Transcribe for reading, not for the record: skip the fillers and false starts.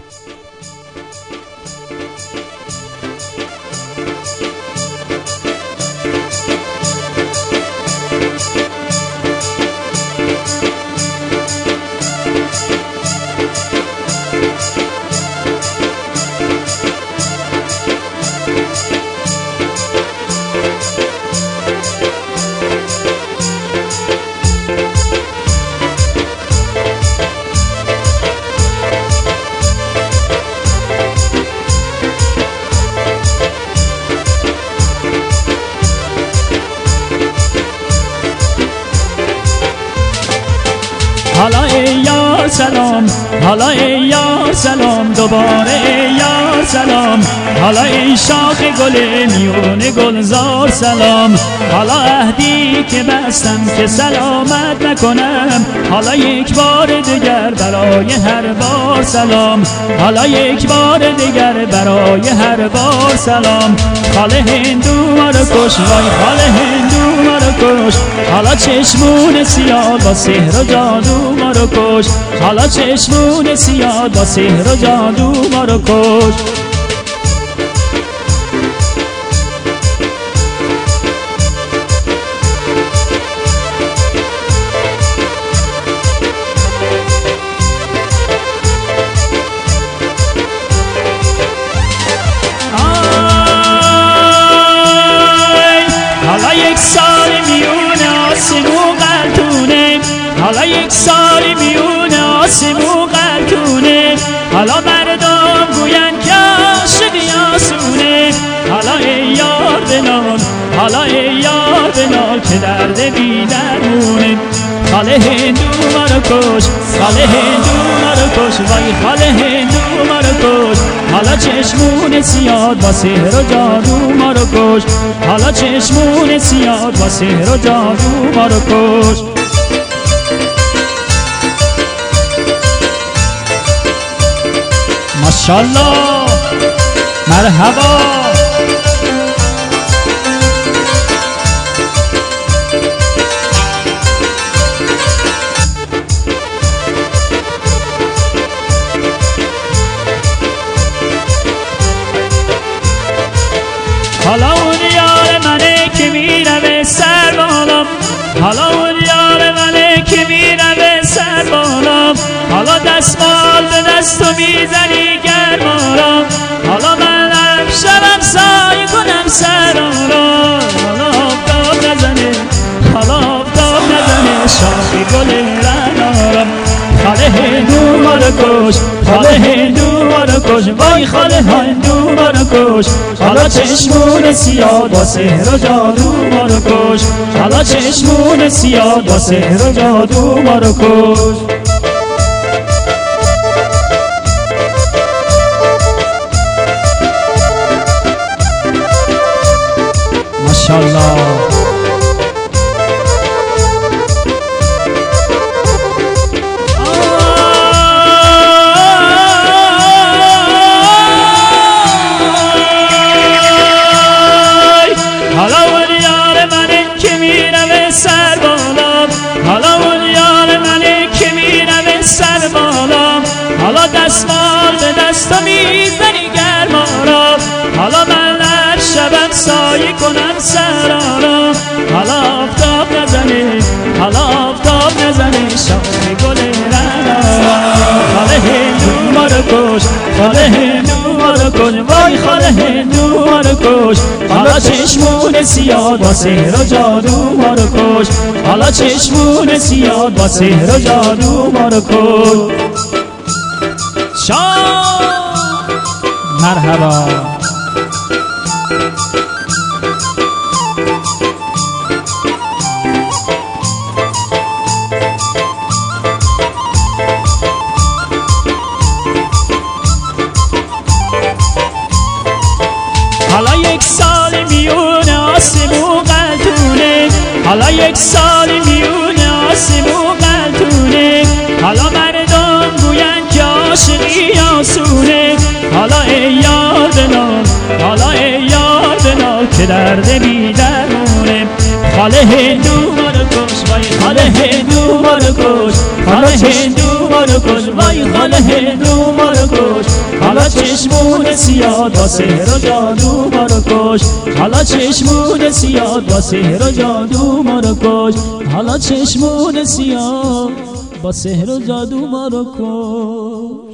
حالا ای یار سلام، حالا ای یار سلام، دوباره ای یار سلام. حالا ای شاخ گل میون گلزار سلام. حالا عهدی که بستم که سلامت نکنم، حالا یک بار دیگر برای هر بار سلام. حالا یک بار دیگر برای هر بار سلام. خاله هندو ما رو کش، وای خاله هندو ما رو کش. حالا چشمون سیاه با سحر و جادو ما رو کش. حالا چشمون سیاه با سحر و جادو ما رو کش. حالا یک سال میون آسمون قلتونه، حالا یک سال میون آسمون قلتونه. حالا مردم گوین که عاشقی آسونه. حالا ای یار بنال، حالا ای یار بنال که درد بی درمونه. خاله هندو ما رو کش، خاله هندو ما رو کش، وای خاله هندو ما رو کش. حالا چشمون سیاه با سحر و جادو ما رو کش. حالا چشمون سیاه با سحر و جادو ما رو کش. ماشاءالله، مرحبا. حالا اون یار منه که میره به سر بالام، حالا اون یار منه که میره به سر بالام. حالا دستمال به دستو میزنی گرما را، حالا منم شبم سایه کنم سرارا. حالا آفتاب نزنه، حالا آفتاب نزنه شاخی گل رنارا. خاله هندو ما رو کش، خاله هندو ما رو کش، وای خاله هندو ما رو کش. حالا چشمون سیاه با سحر و جادو ما رو کش. حالا چشمون سیاه با سحر و جادو ما رو کش. ماشاءالله. حالا اون یار منه که میره به سر بالام، حالا اون یار منه که میره به سر بالام. حالا دستمال به دستو میزنی گرما را، حالا من هر شبم سایه کنم سرارا. حالا آفتاب نزنه، حالا آفتاب نزنه شاخ گل رنارا. خاله هندو ما رو کش، خاله هندو ما رو کش، وای خاله هندو ما رو کش. حالا چشمون سیاه با سحر و جادو ما رو کش. حالا چشمون سیاه با سحر و جادو ما رو کش. شاه مرحبا. حالا یک سال میون آسمون قلتونه، حالا یک سال میون آسمون قلتونه. حالا مردم گوین که عاشقی آسونه. حالا ای یار بنال، حالا ای یار بنال که درد بی درمونه. خاله هندو ما رو کش، وای خاله هندو ما رو کش. خاله هندو ما رو کش، وای خاله هندو ما رو کش. سیاد با سحر و جادو ما رو کش. حالا چشمون سیاد با سحر و جادو ما رو کش. حالا چشمون سیاد با سحر و جادو ما رو کش.